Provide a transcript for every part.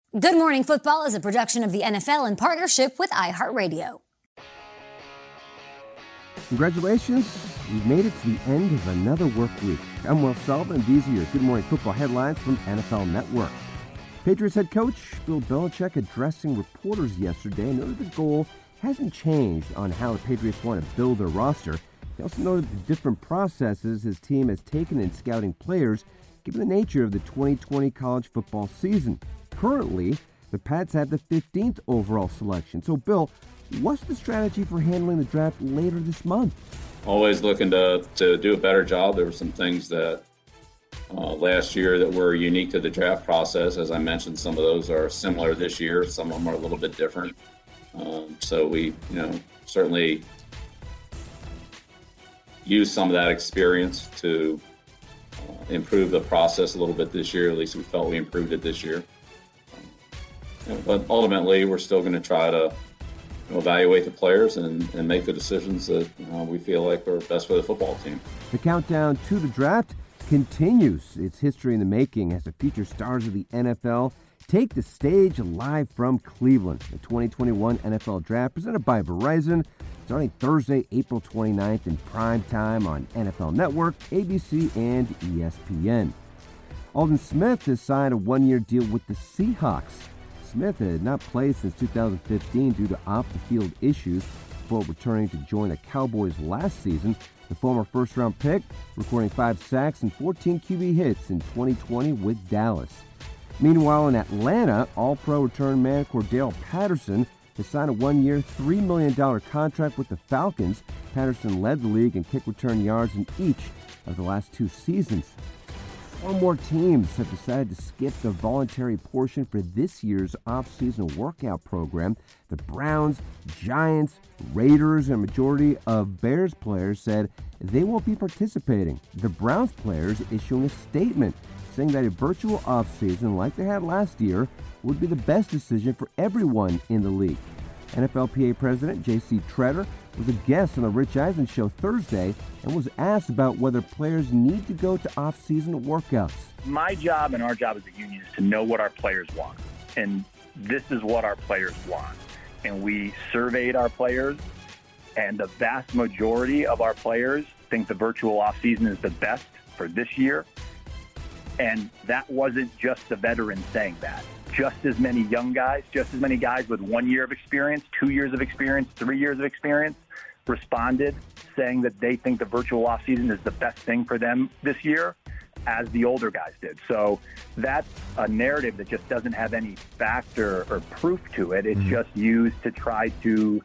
Good Morning Football is a production of the NFL in partnership with iHeartRadio. Congratulations, you've made it to the end of another work week. I'm Will Sullivan, and these are your Good Morning Football headlines from NFL Network. Patriots head coach Bill Belichick addressing reporters yesterday noted the goal hasn't changed on how the Patriots want to build their roster. He also noted the different processes his team has taken in scouting players, given the nature of the 2020 college football season. Currently, the Pats have the 15th overall selection. So, Bill, what's the strategy for handling the draft later this month? Always looking to do a better job. There were some things that last year that were unique to the draft process. As I mentioned, some of those are similar this year. Some of them are a little bit different. So we, certainly use some of that experience to improve the process a little bit this year. At least we felt we improved it this year. But ultimately, we're still going to try to evaluate the players and make the decisions that we feel like are best for the football team. The countdown to the draft continues. It's history in the making as the future stars of the NFL take the stage live from Cleveland. The 2021 NFL Draft presented by Verizon, starting Thursday, April 29th in prime time on NFL Network, ABC, and ESPN. Aldon Smith has signed a one-year deal with the Seahawks. Smith had not played since 2015 due to off-the-field issues before returning to join the Cowboys last season. The former first-round pick recording 5 sacks and 14 QB hits in 2020 with Dallas. Meanwhile, in Atlanta, All-Pro return man Cordell Patterson has signed a one-year, $3 million contract with the Falcons. Patterson led the league in kick return yards in each of the last 2 seasons. 4 more teams have decided to skip the voluntary portion for this year's off-season workout program. The Browns, Giants, Raiders, and a majority of Bears players said they won't be participating. The Browns players issuing a statement saying that a virtual off-season like they had last year would be the best decision for everyone in the league. NFLPA President J.C. Tretter was a guest on the Rich Eisen Show Thursday and was asked about whether players need to go to off-season workouts. My job and our job as a union is to know what our players want. And this is what our players want. And we surveyed our players, and the vast majority of our players think the virtual off-season is the best for this year. And that wasn't just the veterans saying that. Just as many young guys, just as many guys with 1 year of experience, 2 years of experience, 3 years of experience responded saying that they think the virtual offseason is the best thing for them this year as the older guys did. So that's a narrative that just doesn't have any factor or proof to it. It's just used to try to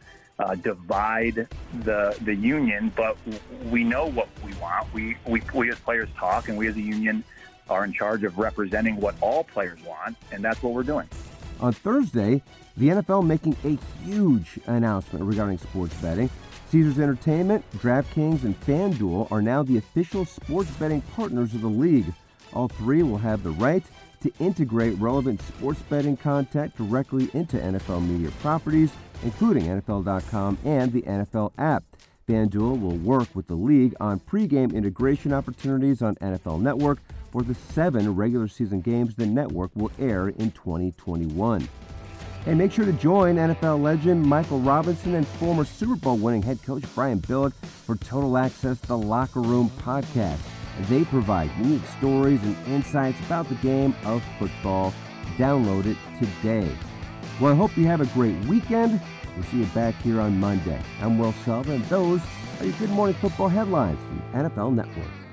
divide the union, but we know what we want. We as players talk, and we as a union are in charge of representing what all players want, and that's what we're doing. On Thursday, the NFL making a huge announcement regarding sports betting. Caesars Entertainment, DraftKings, and FanDuel are now the official sports betting partners of the league. All 3 will have the right to integrate relevant sports betting content directly into NFL media properties, including NFL.com and the NFL app. FanDuel will work with the league on pregame integration opportunities on NFL Network for the 7 regular season games the network will air in 2021. And make sure to join NFL legend Michael Robinson and former Super Bowl winning head coach Brian Billick for Total Access The Locker Room podcast. They provide unique stories and insights about the game of football. Download it today. Well, I hope you have a great weekend. We'll see you back here on Monday. I'm Will Sullivan. Those are your Good Morning Football headlines from NFL Network.